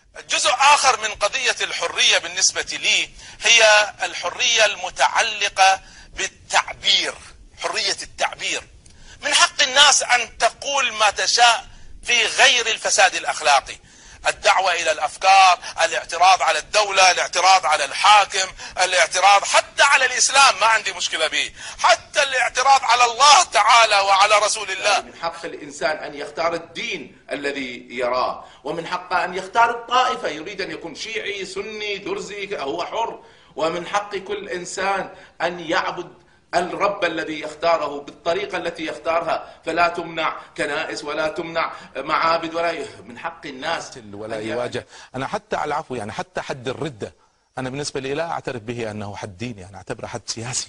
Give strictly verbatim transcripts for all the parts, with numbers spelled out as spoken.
جزء آخر من قضية الحرية بالنسبة لي هي الحرية المتعلقة بالتعبير، حرية التعبير. من حق الناس أن تقول ما تشاء في غير الفساد الأخلاقي، الدعوة إلى الأفكار، الاعتراض على الدولة، الاعتراض على الحاكم، الاعتراض حتى على الإسلام ما عندي مشكلة به، حتى الاعتراض على الله تعالى وعلى رسول الله. من حق الإنسان أن يختار الدين الذي يراه، ومن حقه أن يختار الطائفة، يريد أن يكون شيعي سني درزي هو حر، ومن حق كل إنسان أن يعبد الرب الذي يختاره بالطريقة التي يختارها، فلا تمنع كنائس ولا تمنع معابد ولا من حق الناس ولا يواجه. أنا حتى على العفو يعني حتى حد الردة أنا بالنسبة لي لا أعترف به أنه حد ديني، أنا أعتبره حد سياسي.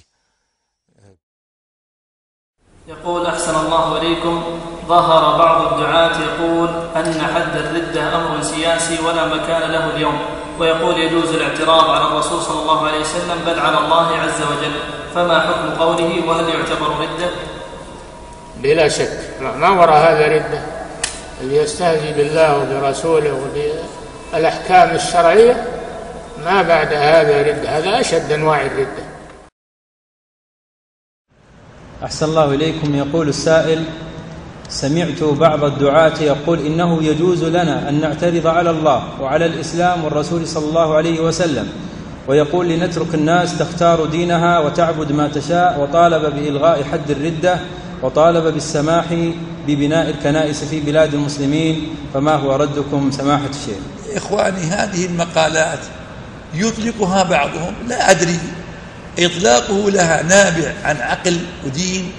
يقول أحسن الله إليكم، ظهر بعض الدعاة يقول أن حد الردة أمر سياسي ولا مكان له اليوم، ويقول يجوز الاعتراض على الرسول صلى الله عليه وسلم بل على الله عز وجل، فما حكم قوله وهل يعتبر ردة؟ بلا شك ما وراء هذا ردة. اللي يستهزئ بالله وبرسوله وبالأحكام الشرعية ما بعد هذا ردة، هذا أشد أنواع الردة. أحسن الله إليكم. يقول السائل: سمعت بعض الدعاة يقول إنه يجوز لنا أن نعترض على الله وعلى الإسلام والرسول صلى الله عليه وسلم، ويقول لنترك الناس تختار دينها وتعبد ما تشاء، وطالب بإلغاء حد الردة، وطالب بالسماح ببناء الكنائس في بلاد المسلمين، فما هو ردكم سماحة الشيخ؟ إخواني، هذه المقالات يطلقها بعضهم، لا أدري إطلاقه لها نابع عن عقل ودين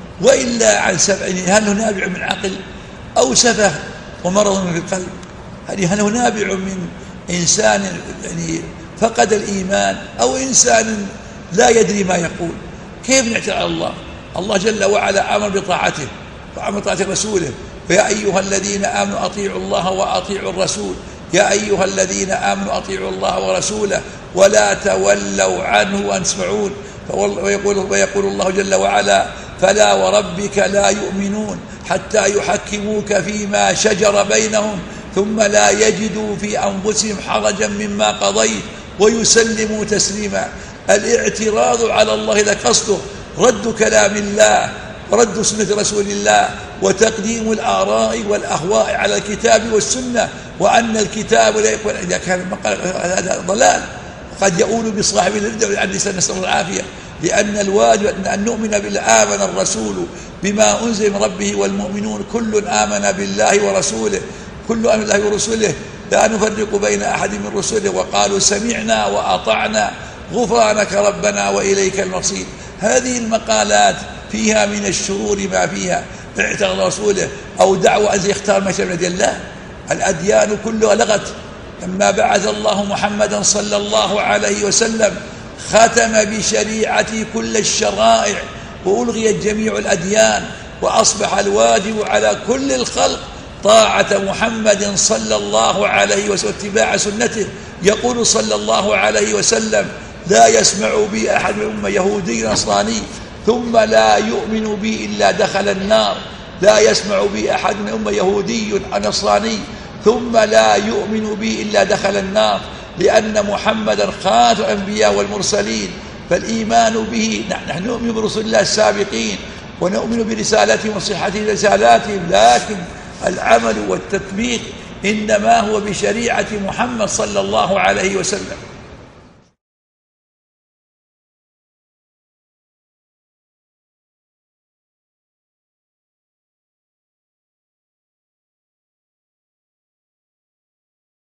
وإلا عن سفه، هل هو نابع من عقل أو سفه ومرض في القلب؟ هل هو نابع من إنسان يعني فقد الإيمان أو إنسان لا يدري ما يقول؟ كيف نعترض على الله؟ الله جل وعلا أمر بطاعته وأمر بطاعة رسوله، فيا أيها الذين آمنوا أطيعوا الله وأطيعوا الرسول، يا أيها الذين آمنوا أطيعوا الله ورسوله ولا تولوا عنه وأنسمعون. ويقول, ويقول الله جل وعلا: فلا وربك لا يؤمنون حتى يحكموك فيما شجر بينهم ثم لا يجدوا في أنفسهم حرجا مما قضيت ويسلموا تسليما. الاعتراض على الله إذا قصده رد كلام الله ورد سنة رسول الله وتقديم الآراء والأهواء على الكتاب والسنة، وأن الكتاب لا يكون إذا كان هذا ضلال قد يؤول بصاحب الردة والعدل، نسأل الله العافية. لأن الواجب أن نؤمن بالله. آمن الرسول بما أنزل من ربه والمؤمنون كل آمن بالله ورسوله، كل آمن بالله ورسوله لا نفرق بين أحد من رسله، وقالوا سمعنا وأطعنا غفرانك ربنا وإليك المصير. هذه المقالات فيها من الشرور ما فيها، اعتراض رسوله أو دعوة أن يختار ما شاء من يد الله. الأديان كلها لغت. لما بعث الله محمدا صلى الله عليه وسلم ختم بشريعة كل الشرائع وألغيت جميع الأديان، وأصبح الواجب على كل الخلق طاعة محمد صلى الله عليه وسلم واتباع سنته. يقول صلى الله عليه وسلم: لا يسمع بي أحد من أمة يهودي نصراني ثم لا يؤمن بي إلا دخل النار. لا يسمع بي أحد من أمة يهودي نصراني ثم لا يؤمن بي إلا دخل النار، لأن محمدا خاتم الأنبياء والمرسلين. فالإيمان به، نحن نؤمن برسول الله السابقين ونؤمن برسالتهم وصحة رسالاتهم، لكن العمل والتطبيق إنما هو بشريعة محمد صلى الله عليه وسلم.